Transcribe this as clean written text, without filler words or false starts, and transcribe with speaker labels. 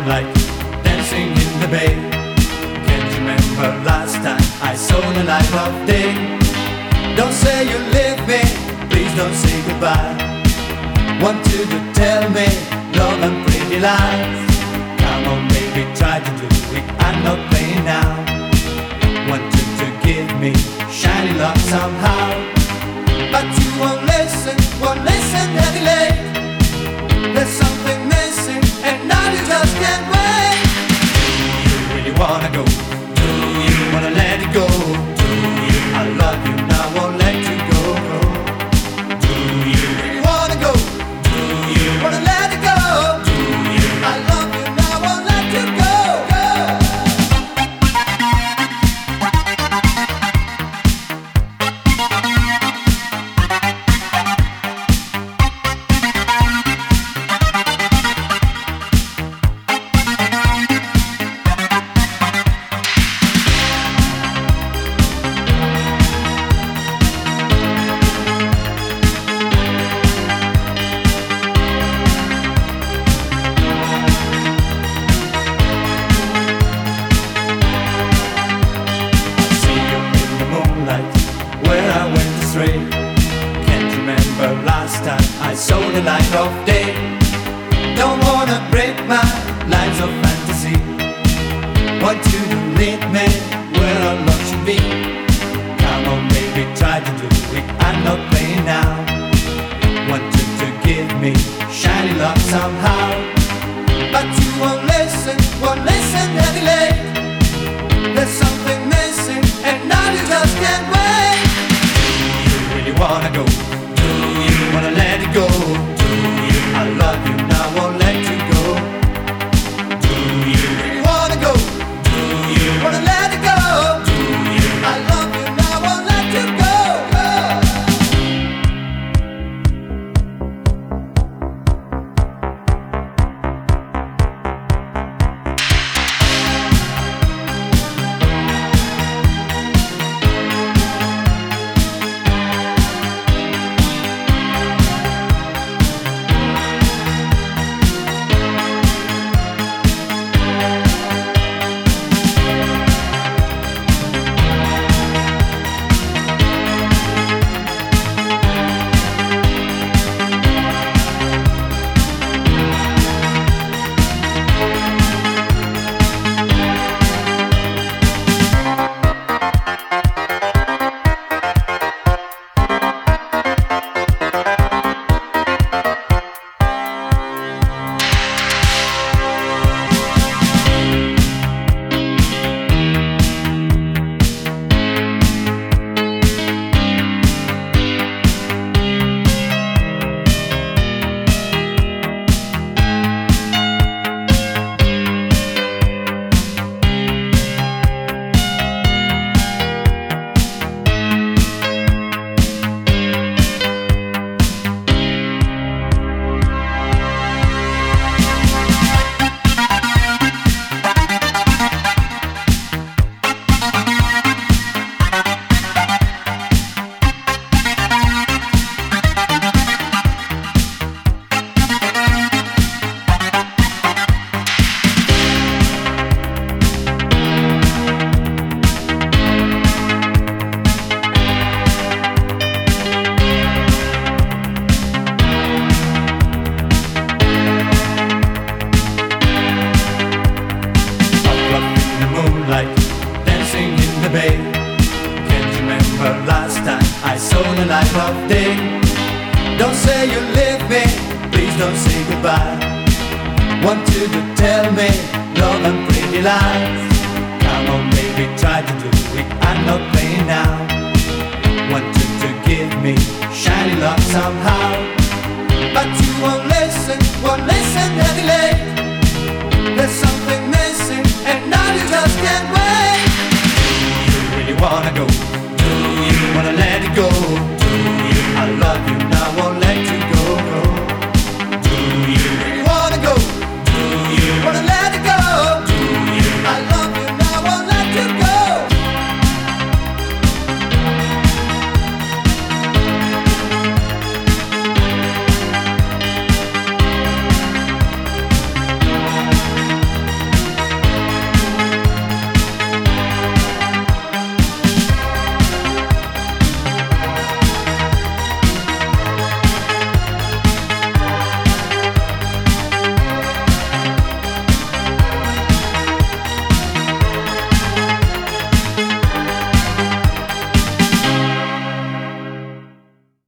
Speaker 1: moonlight, dancing in the bay. Can't you remember last time I saw the light of day? Don't say you leave me, please don't say goodbye. Want you to tell me love and pretty lies. Come on baby, try to do it, I'm not playing now. Want you to give me shiny love somehow, but you won't listen any late. There's something missing and now you just can't wait. Do you really wanna go? Do you wanna let it go? Do you? I love you now, won't let you go. Do you really wanna go? Do you wanna let it go? Do you? I love you now, won't let you go. Where I went astray. Can't remember last time I saw the light of day. Don't wanna break my lines of fantasy. Want you to lead me where our love should be. Come on baby, try to do it, I'm not playing now. Want you to give me shiny love somehow, but you won't listen any late. There's something missing and now you just can't wait. Do you wanna go? Do you wanna let it go? Do you? I love you now, won't let you go. Do you really wanna go? Do you wanna let it go? Do you? I love you now, won't let you go. Dancing in the bay. Can't you remember last time I saw the light of day? Don't say you leave me, please don't say goodbye. Want you to tell me love and pretty lies. Come on baby, try to do it, I'm not playing now. Want you to give me shiny love somehow,